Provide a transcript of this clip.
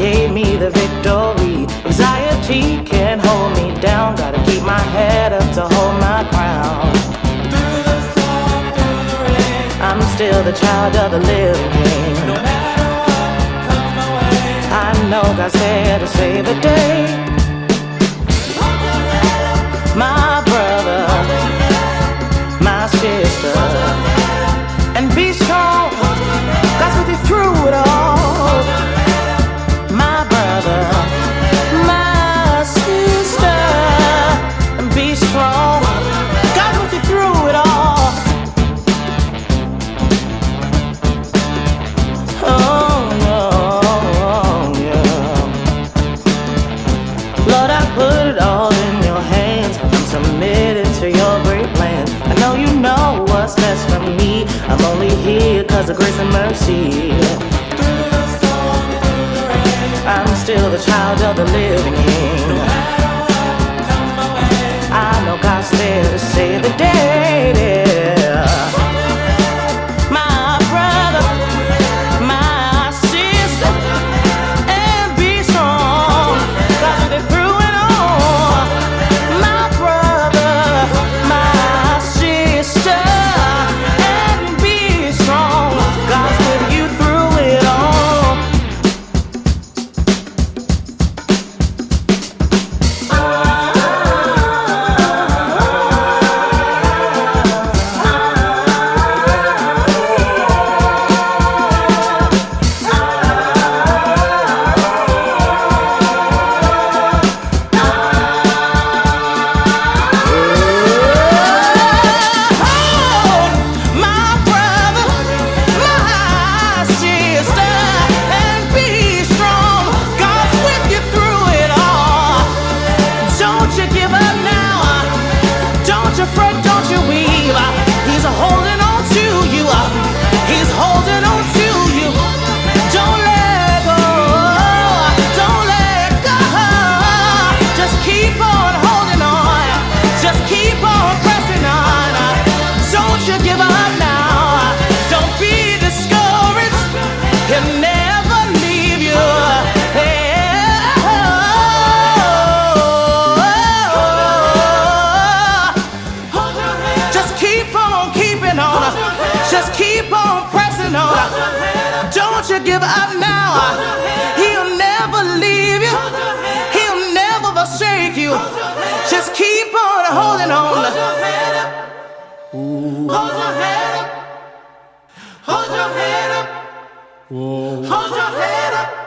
gave me the victory. Anxiety can't hold me down. Gotta keep my head up to hold my crown. Through the storm, through the rain, I'm still the child of the living king. no matter what comes my way, I know God's there to save the day. hold your head up, My brother, my sister, and be strong. God's with you through it all. My brother, my sister, and be strong. God's with you through it all. Oh no, yeah. Lord, I put it all in your hands. I'm submitted to your great plan. I know you know what's best for me. I'm only here 'cause of grace and mercy. through the storm, through the rain, I'm still the child of the living king. no matter what comes my way, I know God's there to save the day. My brother, my sister, and be strong. God's with you through it all. My brother, my sister, and be strong. God's with you through it all. My brother, my sister, and be strong. God's with you through it all. Don't you give up now. Don't you fret, don't you weep. He's holding on to you. He's holding on to you. Don't let go. Don't let go. Just keep on holding on. Just keep on pressing on. Don't you give up now. Don't be discouraged. He'll never leave you. hold your head, Just keep on keeping on. Just keep on pressing on. Don't you give up now. He'll never leave you. He'll never forsake you. Just keep on holding on. hold your head up, hold your head up, hold your head up, hold your head up.